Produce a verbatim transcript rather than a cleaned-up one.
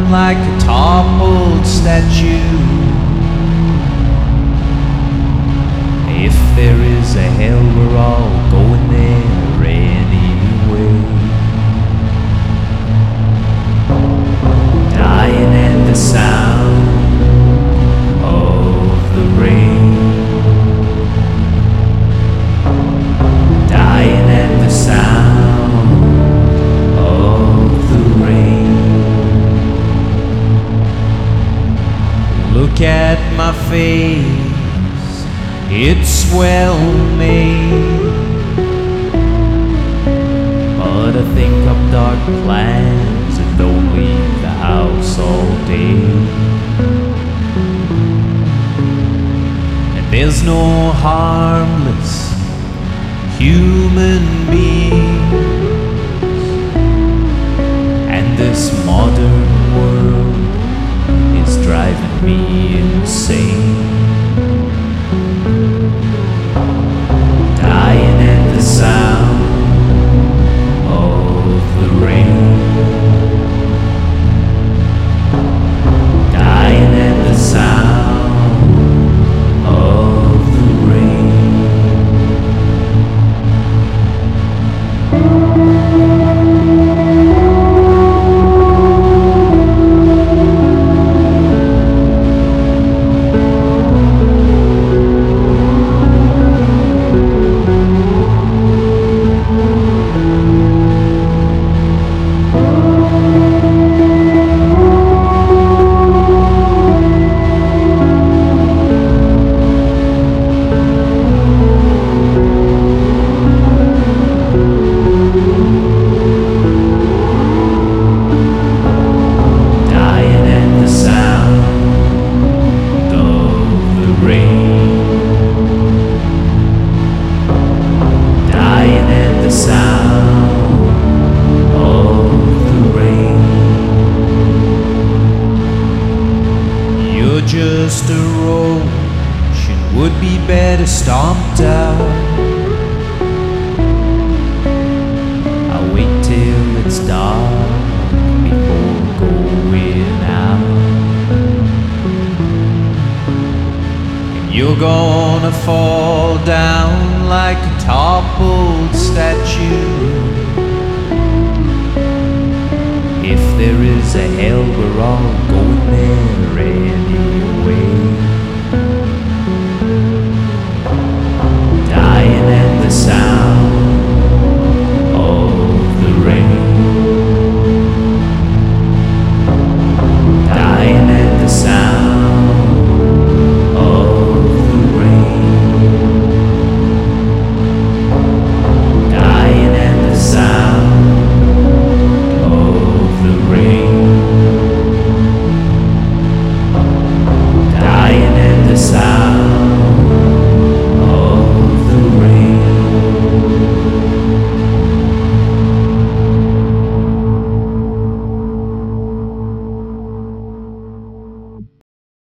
like a toppled statue. If there is a hell, we're all going there anyway. Dying at the sound of the rain. Dying at the sound of the rain. Look at my face, it's well made, but I think of dark plans and don't leave the house all day. And there's no harmless human beings, and this modern world is driving me insane. Dying at the sound of the rain. Dying at the sound of the rain. Just a roach, it would be better stomped out. I'll wait till it's dark before going out. And you're gonna fall down like a toppled statue. If there is a hell, we're all going there anyway.